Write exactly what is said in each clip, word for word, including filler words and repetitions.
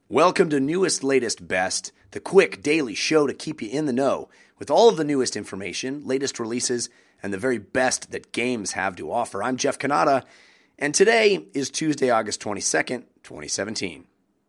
Welcome to Newest, Latest, Best, the quick daily show to keep you in the know with all of the newest information, latest releases, and the very best that games have to offer. I'm Jeff Cannata, and today is Tuesday, August twenty-second, twenty seventeen.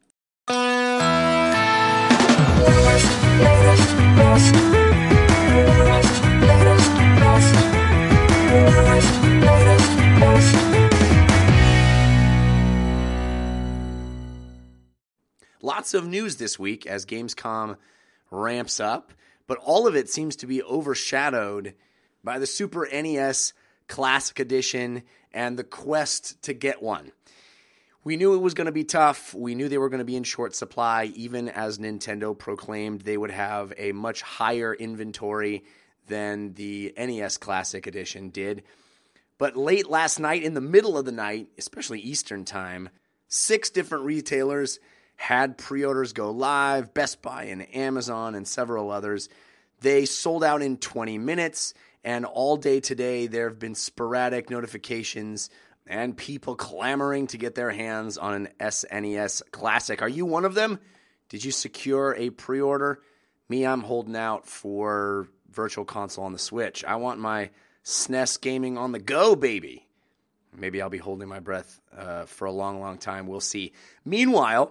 Lots of news this week as Gamescom ramps up, but all of it seems to be overshadowed by the Super N E S Classic Edition and the quest to get one. We knew it was going to be tough. We knew they were going to be in short supply, even as Nintendo proclaimed they would have a much higher inventory than the N E S Classic Edition did. But late last night, in the middle of the night, especially Eastern time, six different retailers had pre-orders go live, Best Buy and Amazon and several others. They sold out in twenty minutes, and all day today there have been sporadic notifications and people clamoring to get their hands on an S N E S Classic. Are you one of them? Did you secure a pre-order? Me, I'm holding out for Virtual Console on the Switch. I want my S N E S gaming on the go, baby. Maybe I'll be holding my breath uh, for a long, long time. We'll see. Meanwhile,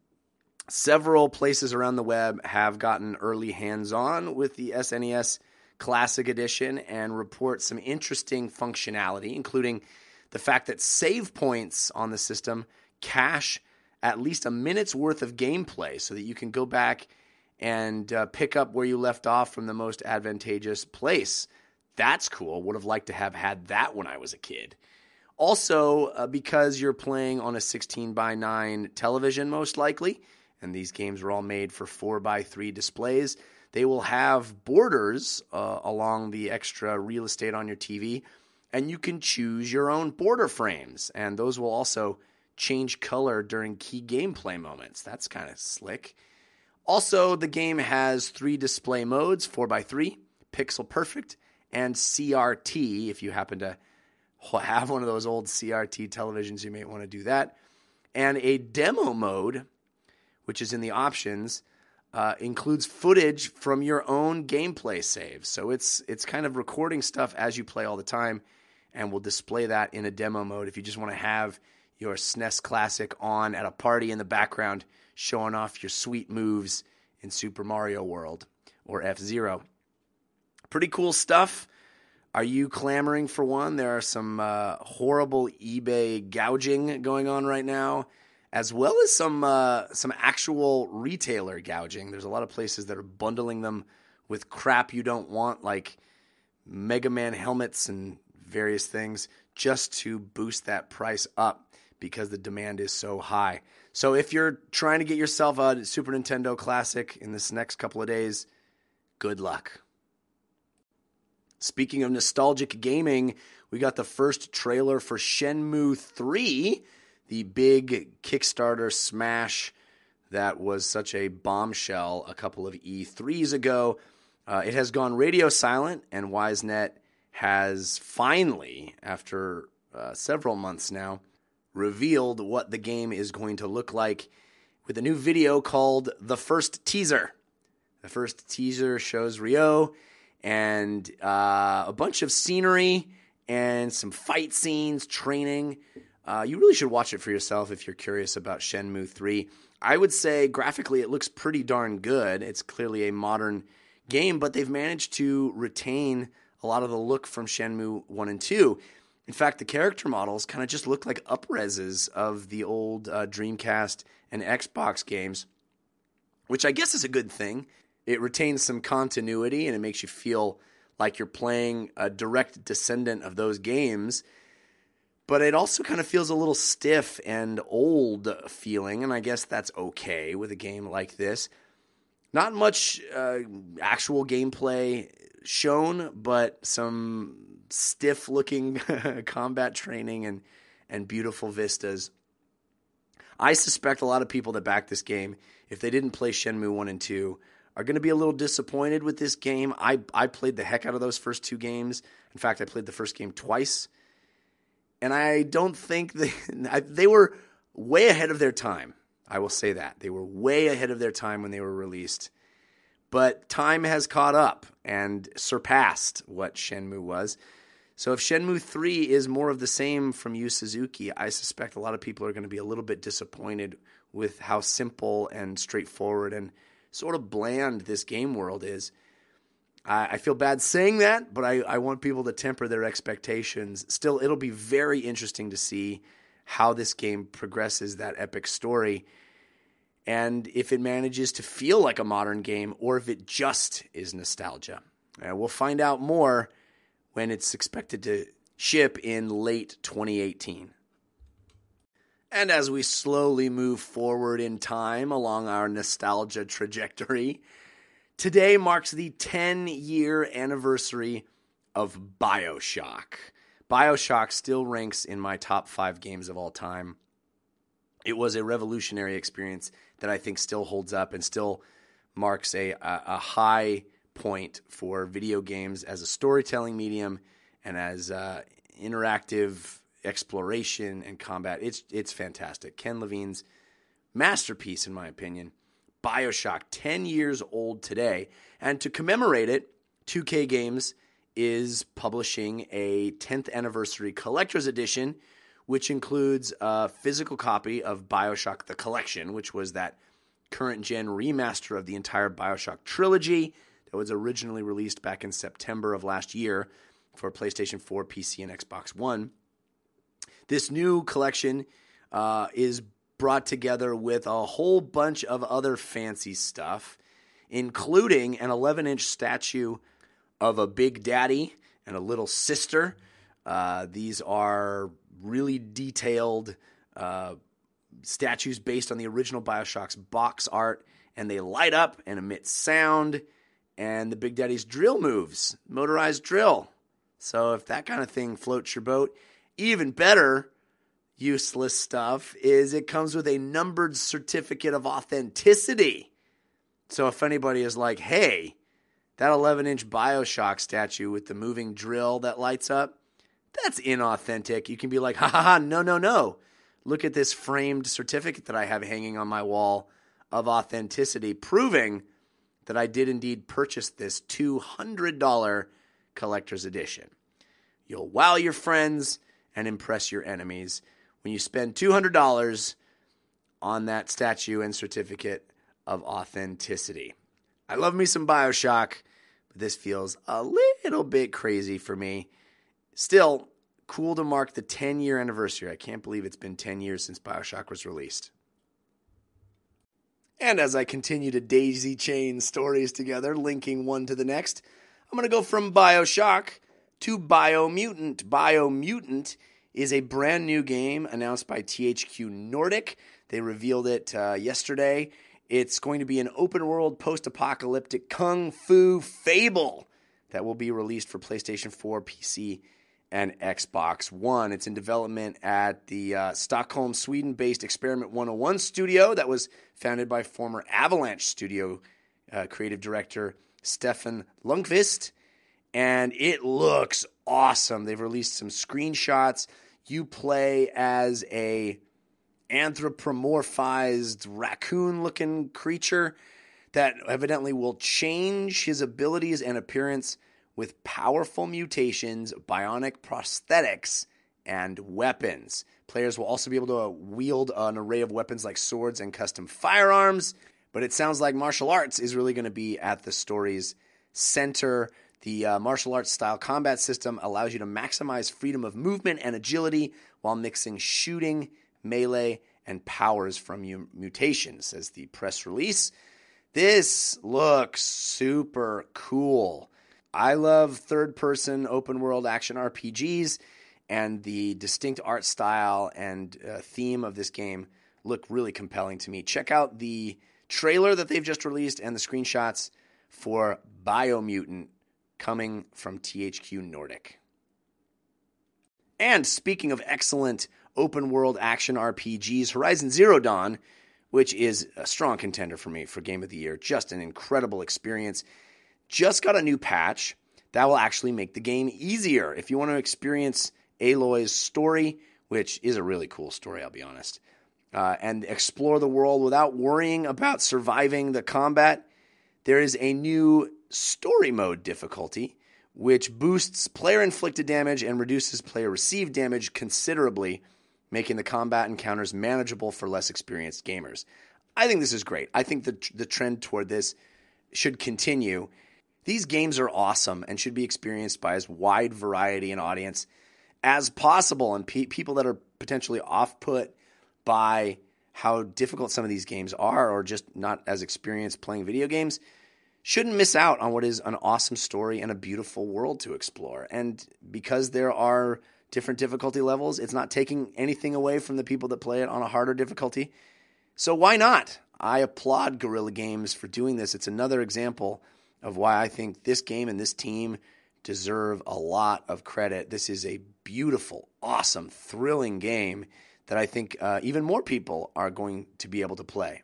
several places around the web have gotten early hands-on with the S N E S Classic Edition and report some interesting functionality, including the fact that save points on the system cache at least a minute's worth of gameplay so that you can go back and uh, pick up where you left off from the most advantageous place. That's cool. Would have liked to have had that when I was a kid. Also, uh, because you're playing on a sixteen by nine television most likely, and these games were all made for four by three displays, they will have borders uh, along the extra real estate on your T V, and you can choose your own border frames, and those will also change color during key gameplay moments. That's kind of slick. Also, the game has three display modes, four by three, Pixel Perfect, and C R T. If you happen to have one of those old C R T televisions, you may want to do that. And a demo mode, which is in the options, uh, includes footage from your own gameplay saves. So it's it's kind of recording stuff as you play all the time, and will display that in a demo mode if you just want to have your S N E S Classic on at a party in the background, showing off your sweet moves in Super Mario World or F-Zero. Pretty cool stuff. Are you clamoring for one? There are some uh, horrible eBay gouging going on right now, as well as some uh, some actual retailer gouging. There's a lot of places that are bundling them with crap you don't want, like Mega Man helmets and various things, just to boost that price up because the demand is so high. So if you're trying to get yourself a Super Nintendo Classic in this next couple of days, good luck. Speaking of nostalgic gaming, we got the first trailer for Shenmue three, the big Kickstarter smash that was such a bombshell a couple of E threes ago. Uh, it has gone radio silent, and WiseNet has finally, after uh, several months now, revealed what the game is going to look like with a new video called The First Teaser. The first teaser shows Ryo and uh, a bunch of scenery and some fight scenes, training. Uh, you really should watch it for yourself if you're curious about Shenmue three. I would say graphically it looks pretty darn good. It's clearly a modern game, but they've managed to retain a lot of the look from Shenmue one and two. In fact, the character models kind of just look like up-reses of the old uh, Dreamcast and Xbox games, which I guess is a good thing. It retains some continuity, and it makes you feel like you're playing a direct descendant of those games. But it also kind of feels a little stiff and old feeling, and I guess that's okay with a game like this. Not much uh, actual gameplay shown, but some stiff-looking combat training and, and beautiful vistas. I suspect a lot of people that back this game, if they didn't play Shenmue one and two, are going to be a little disappointed with this game. I, I played the heck out of those first two games. In fact, I played the first game twice. And I don't think they, they were way ahead of their time. I will say that. They were way ahead of their time when they were released. But time has caught up and surpassed what Shenmue was. So if Shenmue three is more of the same from Yu Suzuki, I suspect a lot of people are going to be a little bit disappointed with how simple and straightforward and sort of bland this game world is. I, I feel bad saying that, but I, I want people to temper their expectations. Still, it'll be very interesting to see how this game progresses that epic story and if it manages to feel like a modern game or if it just is nostalgia. Uh, we'll find out more when it's expected to ship in late twenty eighteen. And as we slowly move forward in time along our nostalgia trajectory, today marks the ten-year anniversary of BioShock. BioShock still ranks in my top five games of all time. It was a revolutionary experience that I think still holds up and still marks a, a, a high point for video games as a storytelling medium and as uh, interactive exploration and combat. It's it's fantastic. Ken Levine's masterpiece, in my opinion. BioShock, ten years old today. And to commemorate it, two K Games is publishing a tenth anniversary collector's edition, which includes a physical copy of BioShock The Collection, which was that current-gen remaster of the entire BioShock trilogy that was originally released back in September of last year for PlayStation four, P C, and Xbox One. This new collection uh, is brought together with a whole bunch of other fancy stuff, including an eleven-inch statue of a Big Daddy and a little sister. Uh, these are really detailed uh, statues based on the original BioShock's box art, and they light up and emit sound, and the Big Daddy's drill moves, motorized drill. So if that kind of thing floats your boat, even better useless stuff is it comes with a numbered certificate of authenticity. So if anybody is like, hey, that eleven-inch BioShock statue with the moving drill that lights up, that's inauthentic. You can be like, ha ha ha, no, no, no. Look at this framed certificate that I have hanging on my wall of authenticity, proving that I did indeed purchase this two hundred dollars collector's edition. You'll wow your friends and impress your enemies when you spend two hundred dollars on that statue and certificate of authenticity. I love me some BioShock, but this feels a little bit crazy for me. Still, cool to mark the ten-year anniversary. I can't believe it's been ten years since BioShock was released. And as I continue to daisy chain stories together, linking one to the next, I'm going to go from BioShock to Biomutant. Biomutant is a brand new game announced by T H Q Nordic. They revealed it uh, yesterday. It's going to be an open-world post-apocalyptic kung fu fable that will be released for PlayStation four, P C, and Xbox One. It's in development at the uh, Stockholm, Sweden-based Experiment one oh one studio that was founded by former Avalanche Studio uh, creative director Stefan Lundqvist, and it looks awesome. They've released some screenshots. You play as a anthropomorphized raccoon-looking creature that evidently will change his abilities and appearance with powerful mutations, bionic prosthetics, and weapons. Players will also be able to wield an array of weapons like swords and custom firearms, but it sounds like martial arts is really going to be at the story's center. The uh, martial arts style combat system allows you to maximize freedom of movement and agility while mixing shooting, melee, and powers from mu- mutations, says the press release. This looks super cool. I love third-person open-world action R P Gs, and the distinct art style and uh, theme of this game look really compelling to me. Check out the trailer that they've just released and the screenshots for Biomutant coming from T H Q Nordic. And speaking of excellent open-world action R P Gs, Horizon Zero Dawn, which is a strong contender for me for Game of the Year, just an incredible experience, just got a new patch that will actually make the game easier. If you want to experience Aloy's story, which is a really cool story, I'll be honest, uh, and explore the world without worrying about surviving the combat. There is a new story mode difficulty, which boosts player-inflicted damage and reduces player-received damage considerably, making the combat encounters manageable for less experienced gamers. I think this is great. I think the the trend toward this should continue. These games are awesome and should be experienced by as wide variety and audience as possible. And pe- people that are potentially off-put by how difficult some of these games are, or just not as experienced playing video games, shouldn't miss out on what is an awesome story and a beautiful world to explore. And because there are different difficulty levels, it's not taking anything away from the people that play it on a harder difficulty. So why not? I applaud Guerrilla Games for doing this. It's another example of why I think this game and this team deserve a lot of credit. This is a beautiful, awesome, thrilling game that I think uh, even more people are going to be able to play.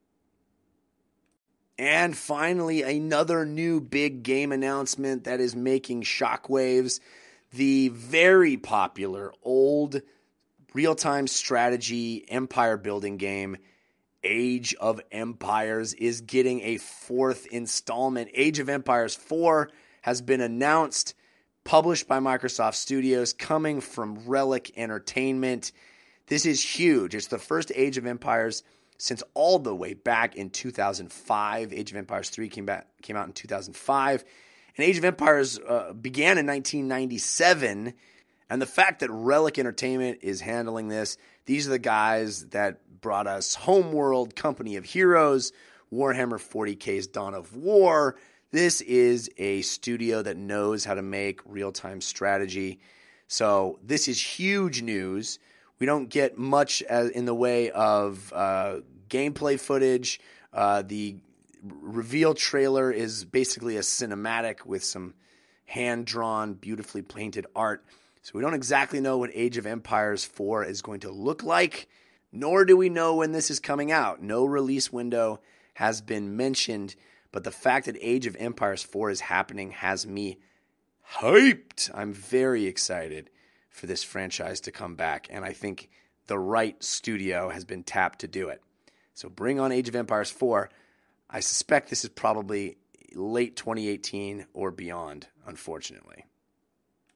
And finally, another new big game announcement that is making shockwaves. The very popular old real-time strategy empire building game Age of Empires is getting a fourth installment. Age of Empires four has been announced, published by Microsoft Studios, coming from Relic Entertainment. This is huge. It's the first Age of Empires since all the way back in two thousand five. Age of Empires three came back, came out in two thousand five. And Age of Empires uh, began in nineteen ninety-seven. And the fact that Relic Entertainment is handling this, these are the guys that brought us Homeworld, Company of Heroes, Warhammer forty K's Dawn of War. This is a studio that knows how to make real-time strategy. So this is huge news. We don't get much as, in the way of uh, gameplay footage. Uh, the reveal trailer is basically a cinematic with some hand-drawn, beautifully painted art. So we don't exactly know what Age of Empires four is going to look like, nor do we know when this is coming out. No release window has been mentioned, but the fact that Age of Empires four is happening has me hyped. I'm very excited for this franchise to come back, and I think the right studio has been tapped to do it. So bring on Age of Empires four. I suspect this is probably late twenty eighteen or beyond, unfortunately.